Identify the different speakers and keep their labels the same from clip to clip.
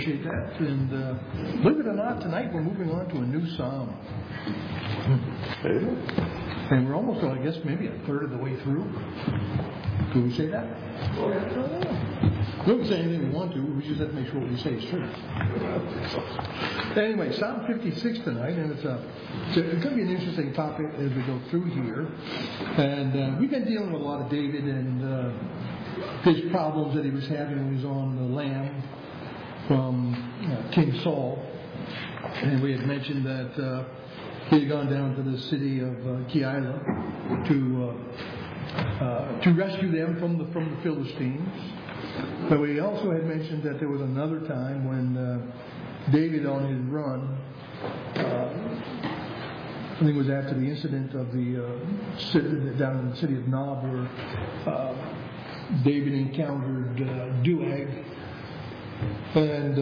Speaker 1: Appreciate that. And believe it or not, tonight we're moving on to a new psalm. And we're almost, I guess, maybe a third of the way through. Can we say that? We don't say anything we want to. We just have to make sure what we say is true. Anyway, Psalm 56 tonight, and it's going to be an interesting topic as we go through here. And we've been dealing with a lot of David and his problems that he was having when he was on the lam from King Saul. And we had mentioned that he had gone down to the city of Keilah to rescue them from the Philistines. But we also had mentioned that there was another time when David, on his run, I think it was after the incident of the city, down in the city of Nob, where David encountered Doeg and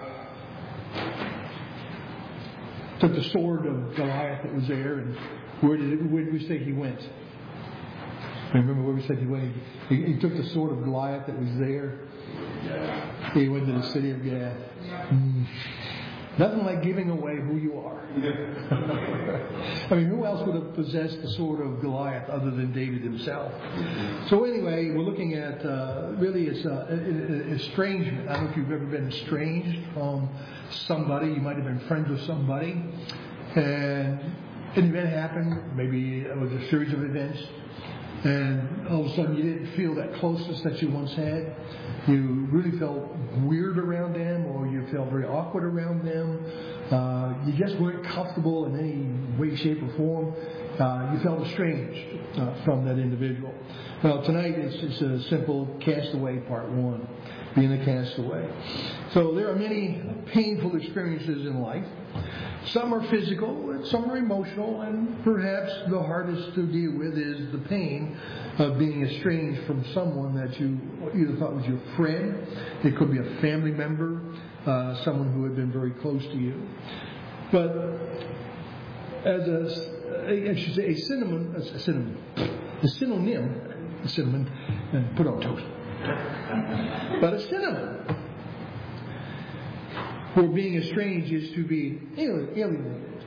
Speaker 1: took the sword of Goliath that was there. And where did we say he went? Remember where we said he went? He took the sword of Goliath that was there. He went to the city of Gath. Nothing like giving away who you are. I mean, who else would have possessed the sword of Goliath other than David himself? So anyway, we're looking at really it's estrangement. I don't know if you've ever been estranged from somebody. You might have been friends with somebody, and an event happened. Maybe it was a series of events, and all of a sudden you didn't feel that closeness that you once had. You really felt weird around them, or you felt very awkward around them. You just weren't comfortable in any way, shape, or form. You felt estranged from that individual. Well, tonight it's just a simple castaway, part one, being a castaway. So there are many painful experiences in life. Some are physical, and some are emotional, and perhaps the hardest to deal with is the pain of being estranged from someone that you either thought was your friend. It could be a family member, someone who had been very close to you. But as a synonym, and put on toast. But a synonym for being estranged is to be alienated.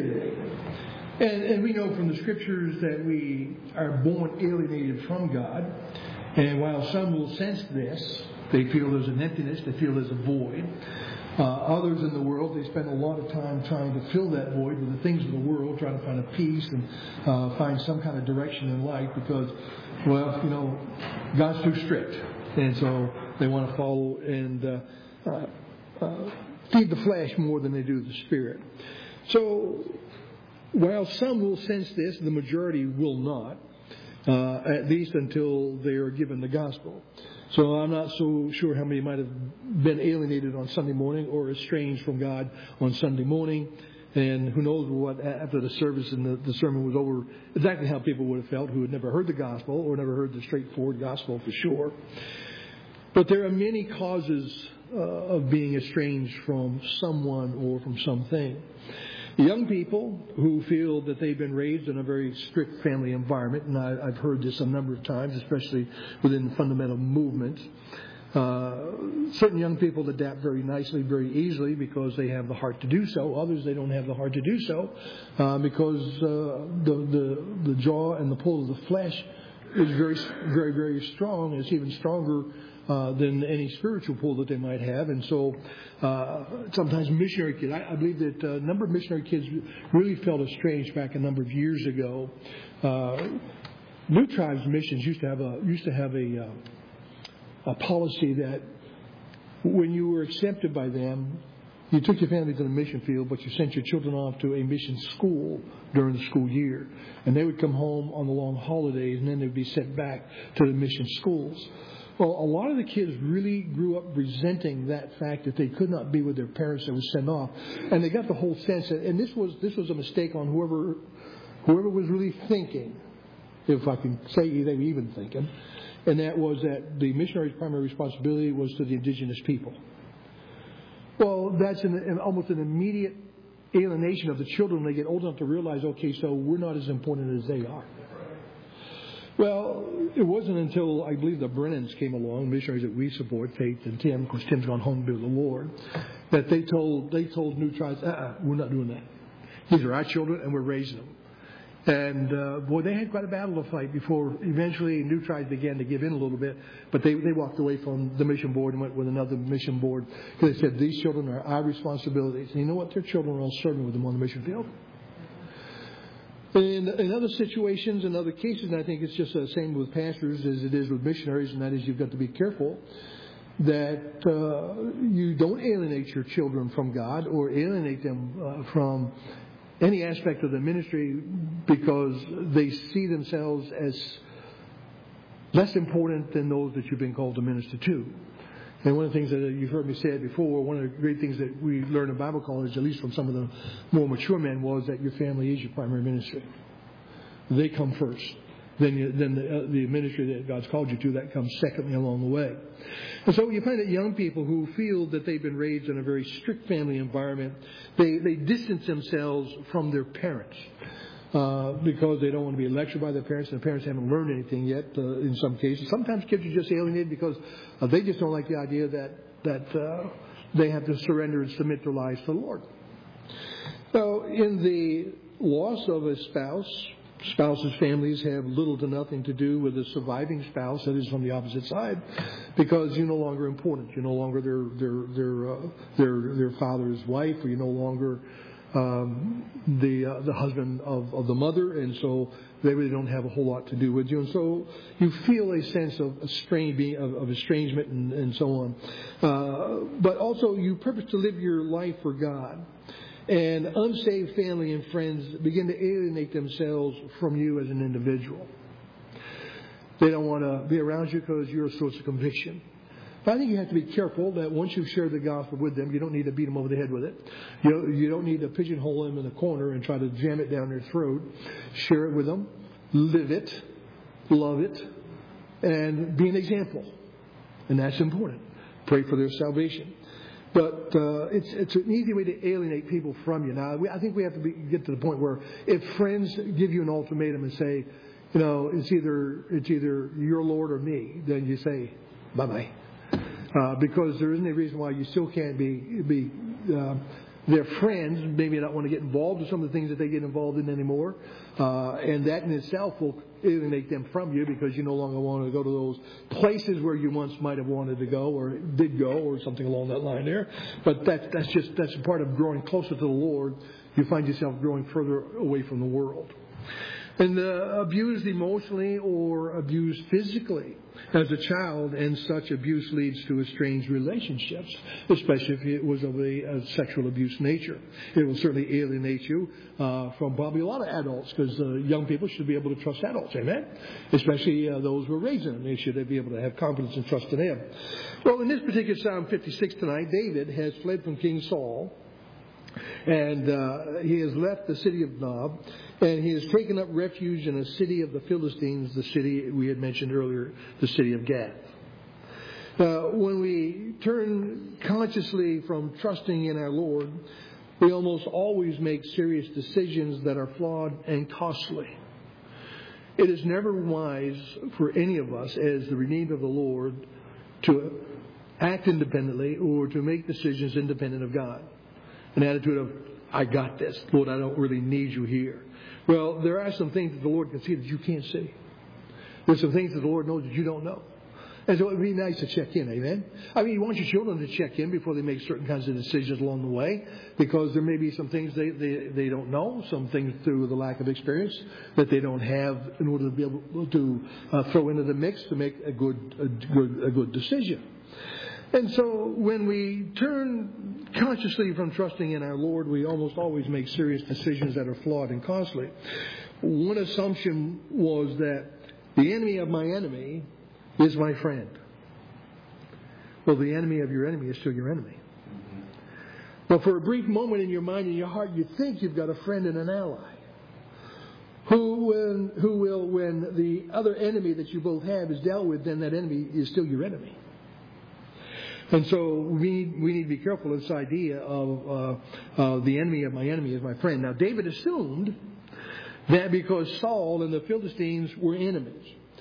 Speaker 1: And we know from the scriptures that we are born alienated from God. And while some will sense this, they feel there's an emptiness, they feel there's a void. Others in the world, they spend a lot of time trying to fill that void with the things of the world, trying to find a peace and find some kind of direction in life because, well, you know, God's too strict. And so they want to follow and feed the flesh more than they do the spirit. So while some will sense this, the majority will not, at least until they are given the gospel. So I'm not so sure how many might have been alienated on Sunday morning or estranged from God on Sunday morning. And who knows what, after the service and the sermon was over, exactly how people would have felt who had never heard the gospel or never heard the straightforward gospel for sure. But there are many causes of being estranged from someone or from something. Young people who feel that they've been raised in a very strict family environment, and I've heard this a number of times, especially within the fundamental movement. Certain young people adapt very nicely, very easily because they have the heart to do so. Others, they don't have the heart to do so because the draw and the pull of the flesh is very, very, very strong. It's even stronger than any spiritual pull that they might have. And so sometimes missionary kids, I believe that a number of missionary kids really felt estranged back a number of years ago. New Tribes Missions used to have a policy that when you were accepted by them, you took your family to the mission field, but you sent your children off to a mission school during the school year. And they would come home on the long holidays, and then they would be sent back to the mission schools. Well, a lot of the kids really grew up resenting that fact that they could not be with their parents that were sent off. And they got the whole sense that, and this was a mistake on whoever was really thinking, if I can say they were even thinking, and that was that the missionary's primary responsibility was to the indigenous people. Well, that's almost an immediate alienation of the children when they get old enough to realize, okay, so we're not as important as they are. Well, it wasn't until I believe the Brennans came along, missionaries that we support, Faith and Tim, of course Tim's gone home to be with the Lord, that they told new tribes, we're not doing that. These are our children and we're raising them. And boy, they had quite a battle to fight before eventually new tribes began to give in a little bit. But they walked away from the mission board and went with another mission board because they said these children are our responsibilities. And you know what? Their children are all serving with them on the mission field. In other situations, in other cases, and I think it's just the same with pastors as it is with missionaries, and that is you've got to be careful that you don't alienate your children from God or alienate them from any aspect of the ministry because they see themselves as less important than those that you've been called to minister to. And one of the things that you've heard me say it before, one of the great things that we learned in Bible college, at least from some of the more mature men, was that your family is your primary ministry. They come first. Then the ministry that God's called you to, that comes secondly along the way. And so you find that young people who feel that they've been raised in a very strict family environment, they distance themselves from their parents. Because they don't want to be lectured by their parents, and the parents haven't learned anything yet in some cases. Sometimes kids are just alienated because they just don't like the idea that they have to surrender and submit their lives to the Lord. So in the loss of a spouses' families have little to nothing to do with the surviving spouse that is from the opposite side, because you're no longer important. You're no longer their father's wife, or you're no longer the husband of the mother, and so they really don't have a whole lot to do with you, and so you feel a sense of estrangement and so on. But also you purpose to live your life for God, and unsaved family and friends begin to alienate themselves from you as an individual. They don't want to be around you because you're a source of conviction. But I think you have to be careful that once you've shared the gospel with them, you don't need to beat them over the head with it. You don't need to pigeonhole them in a corner and try to jam it down their throat. Share it with them, live it, love it, and be an example. And that's important. Pray for their salvation. But it's an easy way to alienate people from you. Now, I think we have to get to the point where if friends give you an ultimatum and say, it's either your Lord or me, then you say, bye-bye. Because there isn't any reason why you still can't be their friends. Maybe not want to get involved in some of the things that they get involved in anymore, and that in itself will alienate them from you because you no longer want to go to those places where you once might have wanted to go or did go or something along that line there. But that's a part of growing closer to the Lord. You find yourself growing further away from the world. And abused emotionally or abused physically as a child, and such abuse leads to estranged relationships, especially if it was of a sexual abuse nature. It will certainly alienate you from probably a lot of adults, because young people should be able to trust adults, amen? Especially those who are raising them. They should be able to have confidence and trust in them. Well, in this particular Psalm 56 tonight, David has fled from King Saul, and he has left the city of Nob, and he has taken up refuge in a city of the Philistines, the city we had mentioned earlier, the city of Gath. When we turn consciously from trusting in our Lord, we almost always make serious decisions that are flawed and costly. It is never wise for any of us as the redeemed of the Lord to act independently or to make decisions independent of God. An attitude of, I got this. Lord, I don't really need you here. Well, there are some things that the Lord can see that you can't see. There's some things that the Lord knows that you don't know. And so it would be nice to check in, amen? I mean, you want your children to check in before they make certain kinds of decisions along the way, because there may be some things they don't know, some things through the lack of experience that they don't have in order to be able to throw into the mix to make a good decision. And so when we turn consciously from trusting in our Lord, we almost always make serious decisions that are flawed and costly. One assumption was that the enemy of my enemy is my friend. Well, the enemy of your enemy is still your enemy. But for a brief moment in your mind and your heart, you think you've got a friend and an ally who will, when the other enemy that you both have is dealt with, then that enemy is still your enemy. And so we need to be careful of this idea of the enemy of my enemy is my friend. Now, David assumed that because Saul and the Philistines were enemies,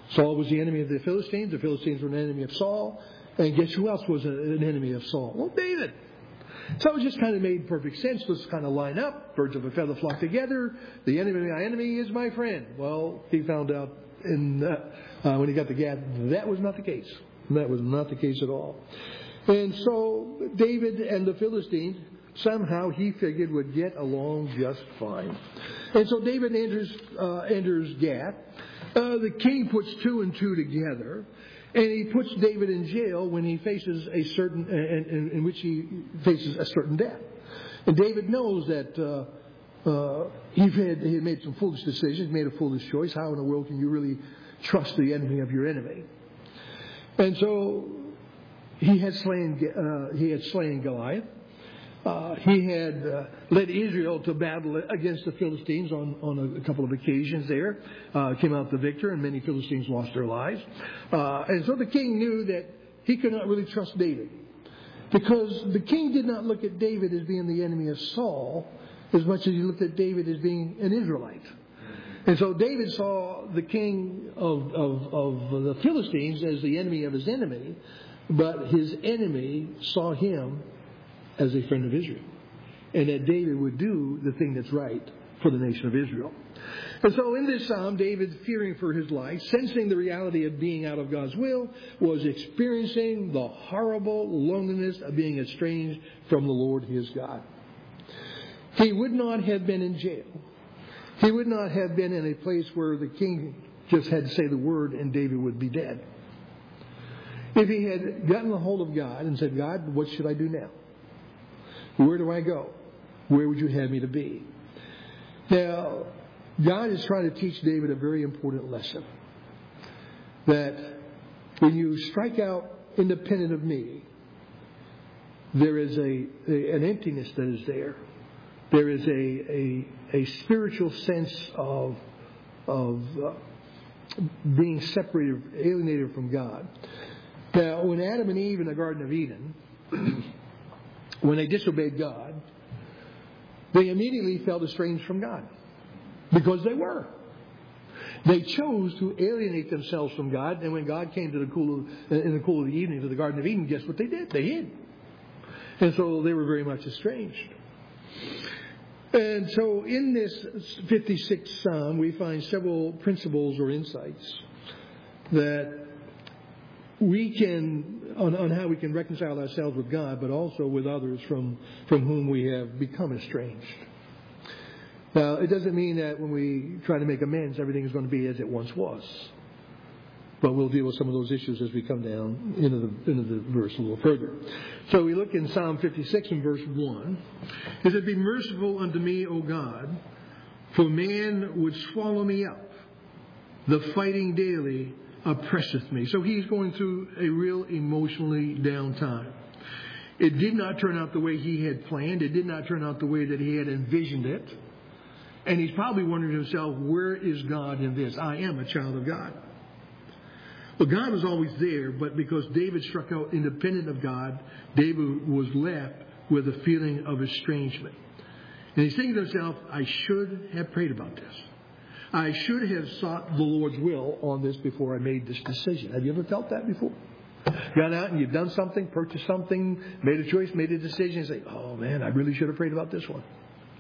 Speaker 1: Saul was the enemy of the Philistines. The Philistines were an enemy of Saul. And guess who else was an enemy of Saul? Well, David. So it just kind of made perfect sense. Let's kind of line up. Birds of a feather flock together. The enemy of my enemy is my friend. Well, he found out when he got to Gath, that was not the case. That was not the case at all. And so David and the Philistines, somehow he figured, would get along just fine. And so David enters Gath. The king puts 2 and 2 together. And he puts David in jail when he faces a certain, in which he faces a certain death. And David knows that he had made some foolish decisions, made a foolish choice. How in the world can you really trust the enemy of your enemy? And so he had slain Goliath. He had led Israel to battle against the Philistines on a couple of occasions there. Came out the victor, and many Philistines lost their lives. And so the king knew that he could not really trust David. Because the king did not look at David as being the enemy of Saul as much as he looked at David as being an Israelite. And so David saw the king of the Philistines as the enemy of his enemy, but his enemy saw him as a friend of Israel. And that David would do the thing that's right for the nation of Israel. And so in this psalm, David, fearing for his life, sensing the reality of being out of God's will, was experiencing the horrible loneliness of being estranged from the Lord his God. He would not have been in jail. He would not have been in a place where the king just had to say the word and David would be dead. If he had gotten a hold of God and said, God, what should I do now? Where do I go? Where would you have me to be? Now, God is trying to teach David a very important lesson. That when you strike out independent of me, there is an emptiness that is there. There is a spiritual sense of being separated, alienated from God. Now, when Adam and Eve in the Garden of Eden, when they disobeyed God, they immediately felt estranged from God. Because they were. They chose to alienate themselves from God, and when God came to in the cool of the evening to the Garden of Eden, guess what they did? They hid. And so they were very much estranged. And so in this 56th Psalm, we find several principles or insights that we can, on how we can reconcile ourselves with God, but also with others from whom we have become estranged. Now, it doesn't mean that when we try to make amends, everything is going to be as it once was. But we'll deal with some of those issues as we come down into the verse a little further. So we look in Psalm 56 and verse 1. It says, "Be merciful unto me, O God, for man would swallow me up. The fighting daily oppresseth me." So he's going through a real emotionally down time. It did not turn out the way he had planned. It did not turn out the way that he had envisioned it. And he's probably wondering to himself, where is God in this? I am a child of God. Well, God was always there, but because David struck out independent of God, David was left with a feeling of estrangement. And he's thinking to himself, I should have prayed about this. I should have sought the Lord's will on this before I made this decision. Have you ever felt that before? Gone out and you've done something, purchased something, made a choice, made a decision, and say, oh man, I really should have prayed about this one.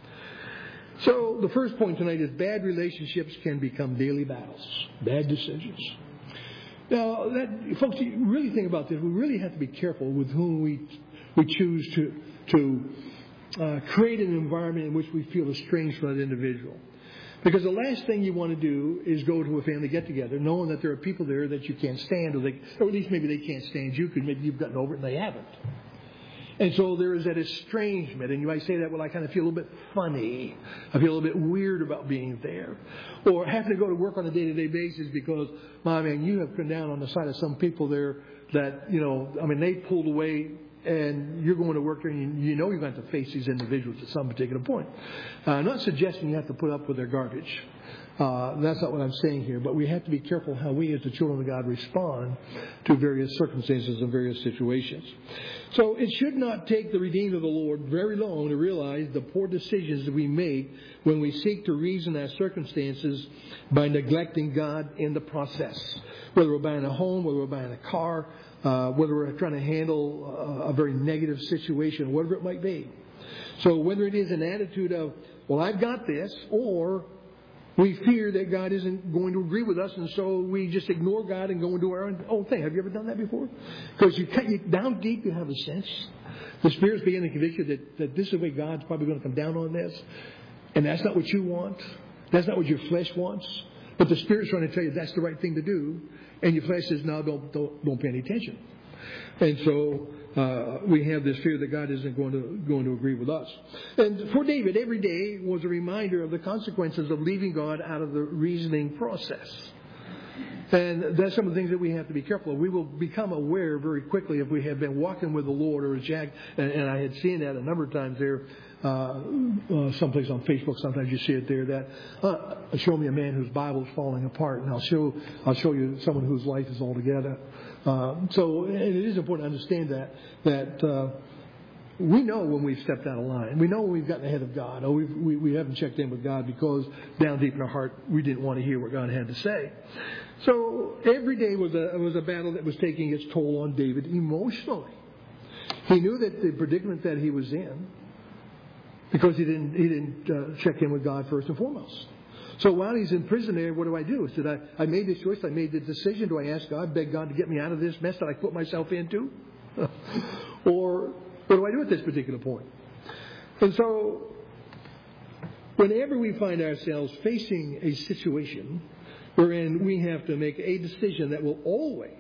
Speaker 1: So the first point tonight is bad relationships can become daily battles. Bad decisions. Now, folks, you really think about this. We really have to be careful with whom we choose to create an environment in which we feel estranged from that individual. Because the last thing you want to do is go to a family get-together knowing that there are people there that you can't stand, or at least maybe they can't stand you because maybe you've gotten over it and they haven't. And so there is that estrangement. And you might say that, well, I kind of feel a little bit funny. I feel a little bit weird about being there. Or having to go to work on a day-to-day basis because, my man, you have come down on the side of some people there that, they pulled away and you're going to work there, and you know you're going to have to face these individuals at some particular point. I'm not suggesting you have to put up with their garbage. That's not what I'm saying here. But we have to be careful how we as the children of God respond to various circumstances and various situations. So it should not take the redeemed of the Lord very long to realize the poor decisions that we make when we seek to reason our circumstances by neglecting God in the process. Whether we're buying a home, whether we're buying a car, whether we're trying to handle a very negative situation, whatever it might be. So whether it is an attitude of, well, I've got this, or we fear that God isn't going to agree with us, and so we just ignore God and go and do our own thing. Have you ever done that before? Because down deep you have a sense. The Spirit's beginning to convict you that this is the way God's probably going to come down on this. And that's not what you want. That's not what your flesh wants. But the Spirit's trying to tell you that's the right thing to do. And your flesh says, no, don't pay any attention. And so we have this fear that God isn't going to agree with us. And for David, every day was a reminder of the consequences of leaving God out of the reasoning process. And that's some of the things that we have to be careful of. We will become aware very quickly if we have been walking with the Lord, or as Jack, and I had seen that a number of times there, someplace on Facebook, sometimes you see it there, that show me a man whose Bible is falling apart, and I'll show you someone whose life is all together. So it is important to understand that we know when we've stepped out of line. We know when we've gotten ahead of God. Or we haven't checked in with God because down deep in our heart we didn't want to hear what God had to say. So every day was a battle that was taking its toll on David emotionally. He knew that the predicament that he was in, because he didn't check in with God first and foremost. So while he's in prison there, what do I do? He said, I made this choice, I made the decision. Do I ask God, beg God to get me out of this mess that I put myself into? Or what do I do at this particular point? And so whenever we find ourselves facing a situation wherein we have to make a decision that will always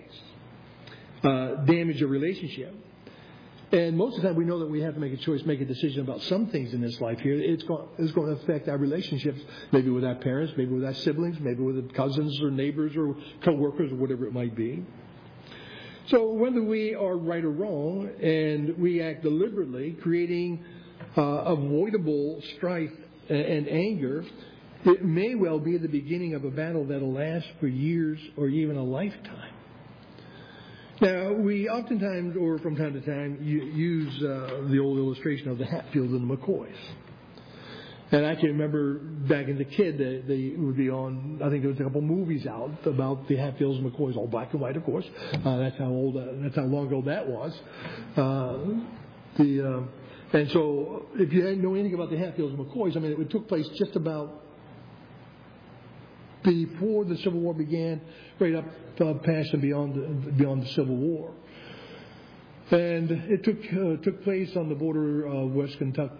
Speaker 1: damage a relationship, and most of the time we know that we have to make a choice, make a decision about some things in this life here. It's going to affect our relationships, maybe with our parents, maybe with our siblings, maybe with cousins or neighbors or co-workers or whatever it might be. So whether we are right or wrong and we act deliberately, creating avoidable strife and anger, it may well be the beginning of a battle that will last for years or even a lifetime. Now, we oftentimes, or from time to time, use the old illustration of the Hatfields and the McCoys. And I can remember back as a kid, they would be on, I think there was a couple movies out about the Hatfields and McCoys, all black and white, of course. That's how long ago that was. And so, if you didn't know anything about the Hatfields and McCoys, I mean, it took place just about before the Civil War began, right up past and beyond the Civil War. And it took place on the border of West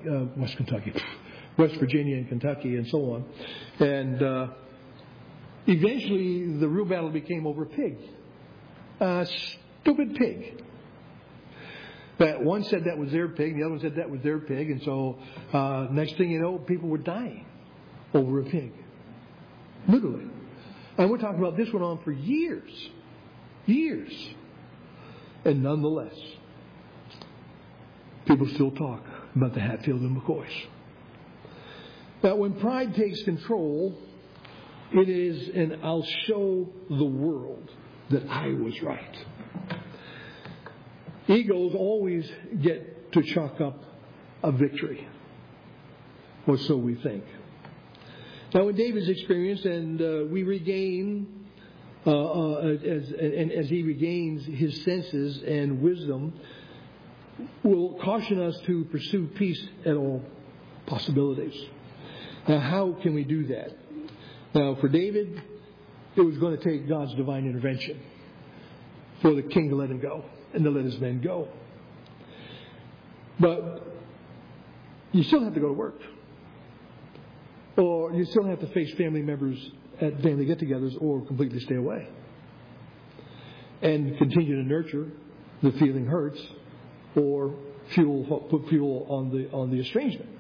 Speaker 1: Virginia and Kentucky and so on. And eventually the real battle became over a pig. A stupid pig. That one said that was their pig, the other one said that was their pig, and so next thing you know, people were dying over a pig. Literally. And we're talking about this went on for years. Years. And nonetheless, people still talk about the Hatfield and McCoys. Now, when pride takes control, it is, and I'll show the world that I was right. Egos always get to chalk up a victory. Or so we think. Now, in David's experience, and we regain, as he regains his senses and wisdom, will caution us to pursue peace at all possibilities. Now, how can we do that? Now, for David, it was going to take God's divine intervention for the king to let him go and to let his men go. But you still have to go to work. Or you still have to face family members at family get-togethers, or completely stay away. And continue to nurture the feeling hurts, or put fuel on the estrangement.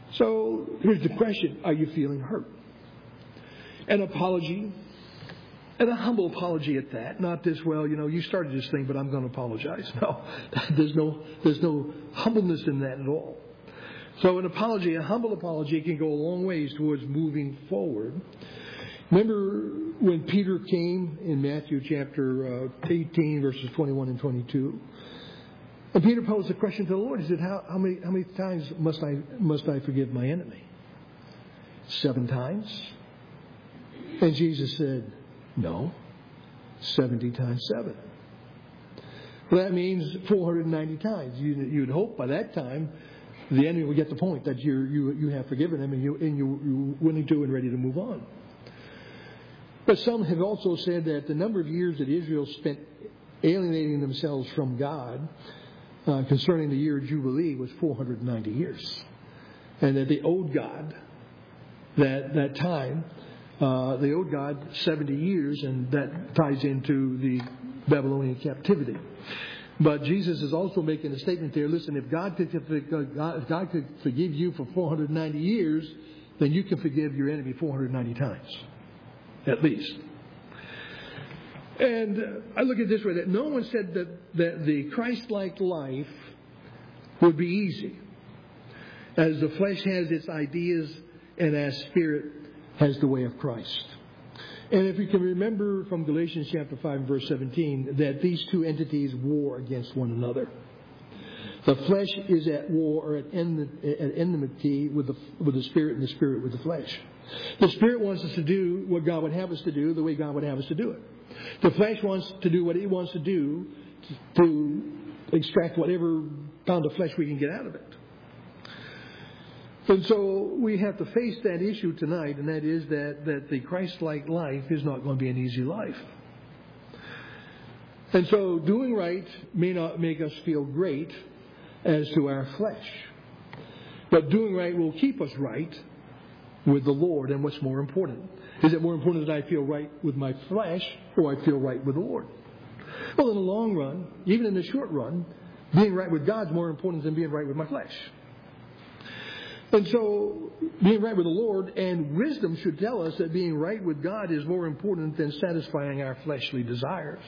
Speaker 1: So here's the question: are you feeling hurt? An apology, And a humble apology at that. Not this, well, you started this thing, but I'm going to apologize. No, there's no humbleness in that at all. So an apology, a humble apology, can go a long ways towards moving forward. Remember when Peter came in Matthew chapter 18, verses 21 and 22? And Peter posed a question to the Lord. He said, how many times must I forgive my enemy? 7 times? And Jesus said, no, 70 times 7. Well, that means 490 times. You'd hope by that time the enemy will get the point that you have forgiven him and you're willing to and ready to move on. But some have also said that the number of years that Israel spent alienating themselves from God concerning the year of Jubilee was 490 years. And that they owed God that time. They owed God 70 years, and that ties into the Babylonian captivity. But Jesus is also making a statement there. Listen, if God could forgive you for 490 years, then you can forgive your enemy 490 times, at least. And I look at it this way, that no one said that the Christ-like life would be easy, as the flesh has its ideas and as spirit has the way of Christ. And if you can remember from Galatians chapter 5 verse 17, that these two entities war against one another. The flesh is at war or at enmity with the spirit, and the spirit with the flesh. The spirit wants us to do what God would have us to do the way God would have us to do it. The flesh wants to do what it wants to do to extract whatever pound of flesh we can get out of it. And so we have to face that issue tonight, and that is that the Christ-like life is not going to be an easy life. And so doing right may not make us feel great as to our flesh. But doing right will keep us right with the Lord. And what's more important? Is it more important that I feel right with my flesh or I feel right with the Lord? Well, in the long run, even in the short run, being right with God is more important than being right with my flesh. And so, being right with the Lord and wisdom should tell us that being right with God is more important than satisfying our fleshly desires.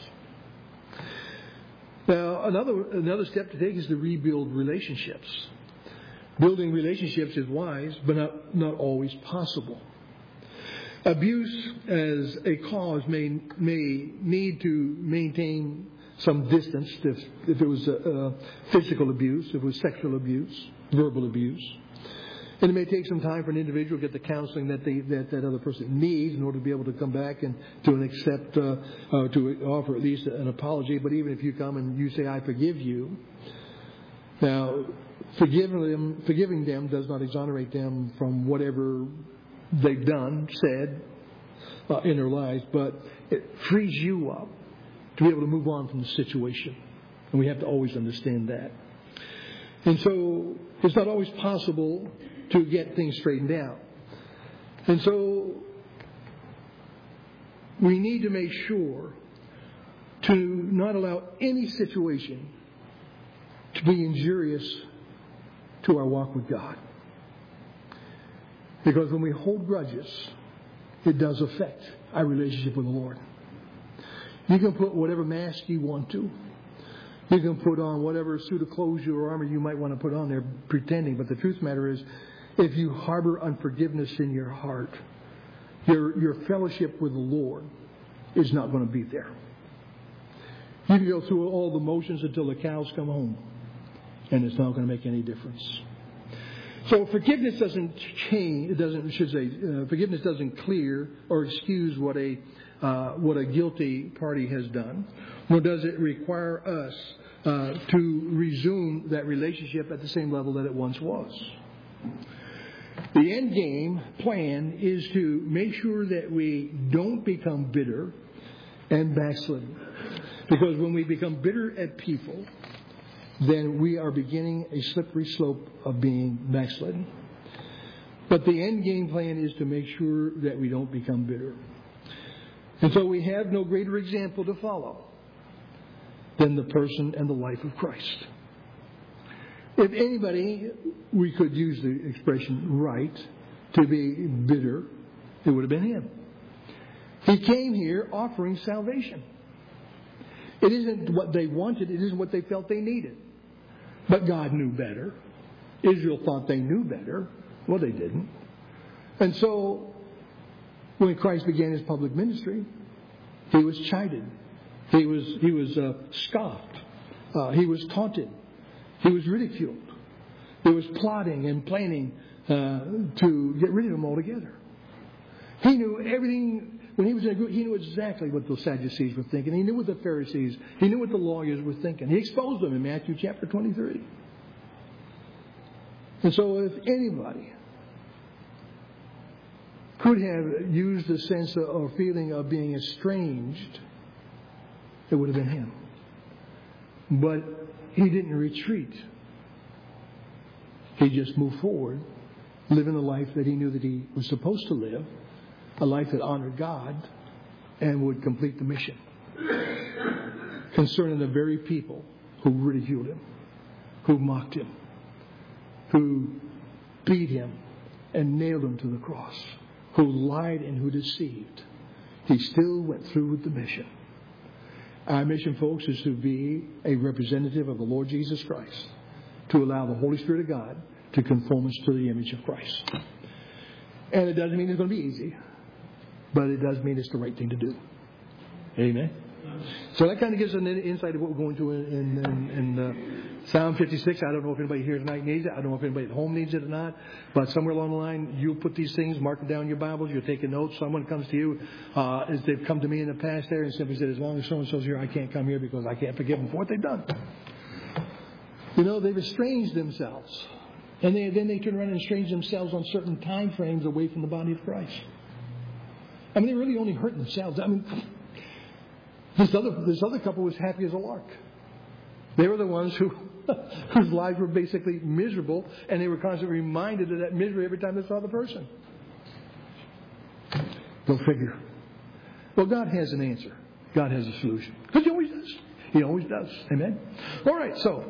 Speaker 1: Now, another step to take is to rebuild relationships. Building relationships is wise, but not always possible. Abuse as a cause may need to maintain some distance if it was physical abuse, if it was sexual abuse, verbal abuse. And it may take some time for an individual to get the counseling that other person needs in order to be able to come back and to accept, to offer at least an apology. But even if you come and you say, I forgive you, now, forgiving them does not exonerate them from whatever they've done, said in their lives, but it frees you up to be able to move on from the situation. And we have to always understand that. And so it's not always possible to get things straightened out. And so we need to make sure to not allow any situation to be injurious to our walk with God. Because when we hold grudges, it does affect our relationship with the Lord. You can put whatever mask you want to. You can put on whatever suit of clothes or armor you might want to put on there pretending. But the truth of the matter is, if you harbor unforgiveness in your heart, your fellowship with the Lord is not going to be there. You can go through all the motions until the cows come home, and it's not going to make any difference. So forgiveness doesn't change. Forgiveness doesn't clear or excuse what a guilty party has done, nor does it require us to resume that relationship at the same level that it once was. The end game plan is to make sure that we don't become bitter and backslidden. Because when we become bitter at people, then we are beginning a slippery slope of being backslidden. But the end game plan is to make sure that we don't become bitter. And so we have no greater example to follow than the person and the life of Christ. If anybody, we could use the expression right, to be bitter, it would have been him. He came here offering salvation. It isn't what they wanted. It isn't what they felt they needed. But God knew better. Israel thought they knew better. Well, they didn't. And so, when Christ began his public ministry, he was chided. He was scoffed. He was taunted. He was ridiculed. There was plotting and planning to get rid of him altogether. He knew everything. When he was in a group, he knew exactly what the Sadducees were thinking. He knew what the Pharisees, he knew what the lawyers were thinking. He exposed them in Matthew chapter 23. And so if anybody could have used the sense or feeling of being estranged, it would have been him. But he didn't retreat. He just moved forward, living the life that he knew that he was supposed to live, a life that honored God and would complete the mission concerning the very people who ridiculed him, who mocked him, who beat him and nailed him to the cross, who lied and who deceived. He still went through with the mission. Our mission, folks, is to be a representative of the Lord Jesus Christ, to allow the Holy Spirit of God to conform us to the image of Christ. And it doesn't mean it's going to be easy, but it does mean it's the right thing to do. Amen? So that kind of gives us an insight of what we're going to in Psalm 56. I don't know if anybody here tonight needs it. I don't know if anybody at home needs it or not. But somewhere along the line, you'll put these things, mark them down in your Bibles. You're taking notes. Someone comes to you, as they've come to me in the past there and simply said, as long as so-and-so's here, I can't come here because I can't forgive them for what they've done. You know, they've estranged themselves. And then they turn around and estrange themselves on certain time frames away from the body of Christ. I mean, they really only hurt themselves. I mean, this other couple was happy as a lark. They were the ones whose lives were basically miserable, and they were constantly reminded of that misery every time they saw the person. Go figure. Well, God has an answer. God has a solution. Because He always does. He always does. Amen? All right, so